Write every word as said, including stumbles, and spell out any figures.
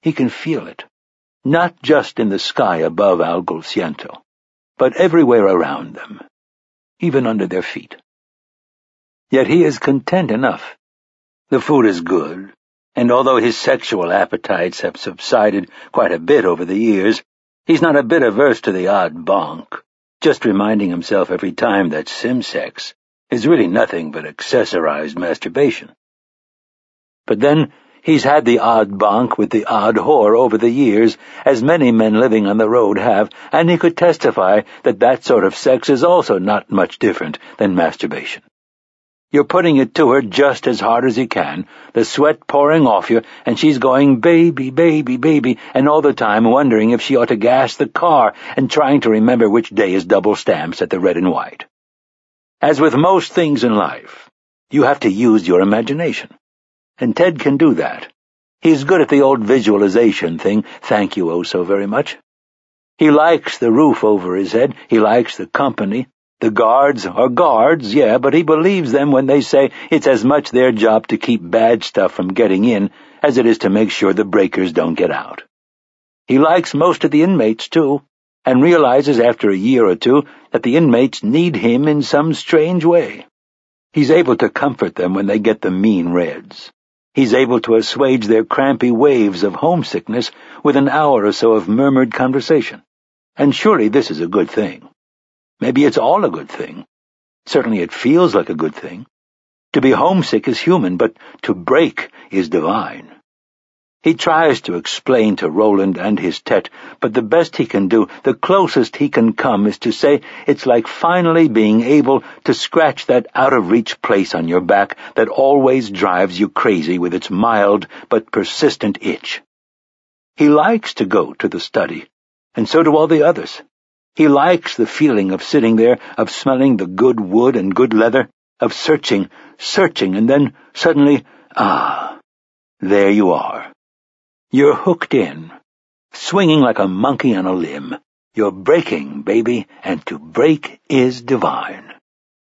He can feel it, not just in the sky above Algulciento, but everywhere around them, even under their feet. Yet he is content enough. The food is good, and although his sexual appetites have subsided quite a bit over the years, he's not a bit averse to the odd bonk, just reminding himself every time that sim-sex is really nothing but accessorized masturbation. But then he's had the odd bonk with the odd whore over the years, as many men living on the road have, and he could testify that that sort of sex is also not much different than masturbation. You're putting it to her just as hard as you can, the sweat pouring off you, and she's going, baby, baby, baby, and all the time wondering if she ought to gas the car and trying to remember which day is double stamps at the red and white. As with most things in life, you have to use your imagination. And Ted can do that. He's good at the old visualization thing, thank you oh so very much. He likes the roof over his head, he likes the company. The guards are guards, yeah, but he believes them when they say it's as much their job to keep bad stuff from getting in as it is to make sure the breakers don't get out. He likes most of the inmates, too, and realizes after a year or two that the inmates need him in some strange way. He's able to comfort them when they get the mean reds. He's able to assuage their crampy waves of homesickness with an hour or so of murmured conversation. And surely this is a good thing. Maybe it's all a good thing. Certainly it feels like a good thing. To be homesick is human, but to break is divine. He tries to explain to Roland and his Tet, but the best he can do, the closest he can come, is to say it's like finally being able to scratch that out-of-reach place on your back that always drives you crazy with its mild but persistent itch. He likes to go to the study, and so do all the others. He likes the feeling of sitting there, of smelling the good wood and good leather, of searching, searching, and then suddenly, ah, there you are. You're hooked in, swinging like a monkey on a limb. You're breaking, baby, and to break is divine.